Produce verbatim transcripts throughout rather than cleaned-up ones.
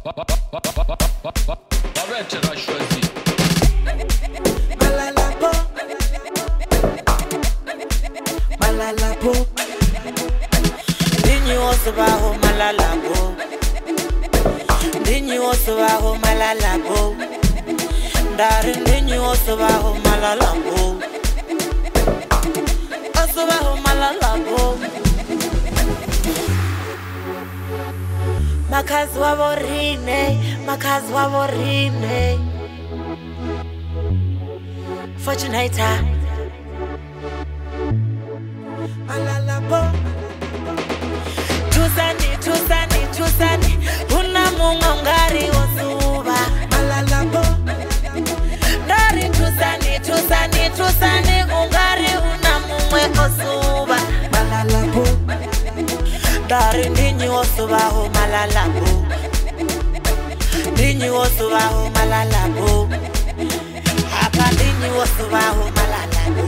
Arrête, tu as choisi. Malalapo, malalapo. Ndinyi wose baho malalapo. Ndinyi wose baho malalapo. Ndari ndinyi wose baho malalapo. Wose baho malalapo. Makazi waborine, makazi waborine. Fortunator malalapo. Tusani, tusani, tusani. Una munga ngari wosuba malalapo. Dari tusani, tusani, tusani. Ungari una mungwe osuba malalapo. Dari ndinyi wosubaho malalapo. Ndinyi wosubaho malalapo. Hapa ndinyi wosubaho malalapo.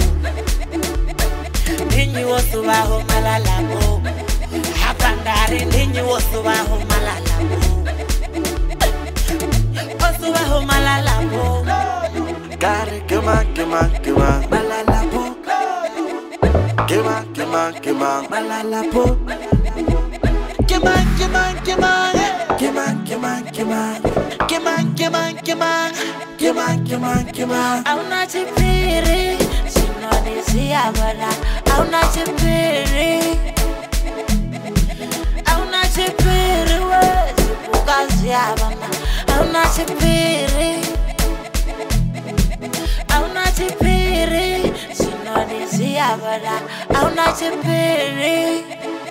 Ndinyi wosubaho malalapo. Hapa ndari ndinyi wosubaho malalapo. Wosubaho malalapo. Gari kema kema kema Malalapo. kema kema kema Malalapo. Kema kema kema kema kema kema kema kema kema kema kema kema Auna chipiri sinoni siabara. Auna chipiri Auna chipiri we sipuka siabana. Auna chipiri Auna chipiri sinoni siabara. Auna chipiri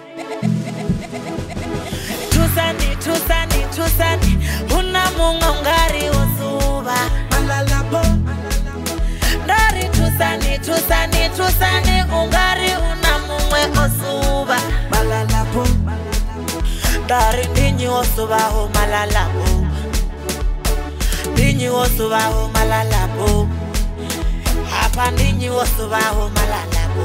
Tusani, tusani, tusani. Una munga ngari wosuba malalapo. Dari tusani, tusani, tusani. Ungari una mungwe osuba malalapo. Dari ndinyi wosubaho malalapo. Ndinyi wosubaho malalapo. Hapa ndinyi wosubaho malalapo.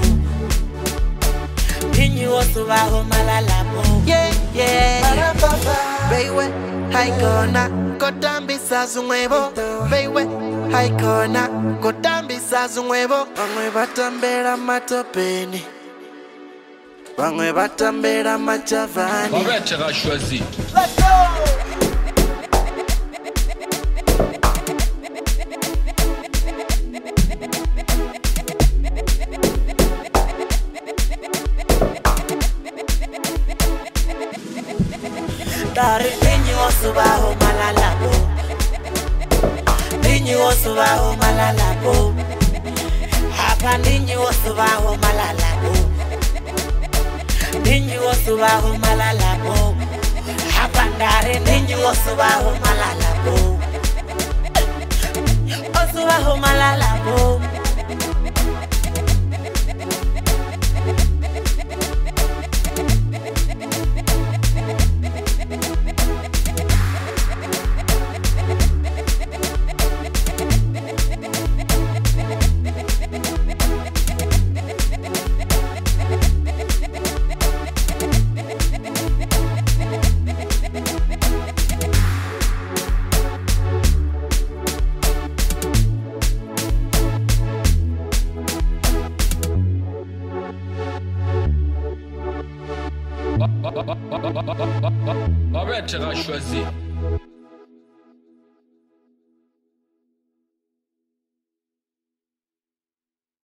Ndinyi wosubaho malalapo. yeah yeah baby haikona kotambisa zungwebo baby haikona kotambisa zungwebo bamwe batambera matopeni bamwe batambera machavani Arrête, tu as choisi. Dari ndinyi wosubaho malalapo. Ndinyi wosubaho malalapo. Hapa ndinyi wosubaho malalapo. Ndinyi wosubaho malalapo. Hapa ndari ndinyi wosubaho malalapo. Wosubaho malalapo. Arrête, tu as choisi.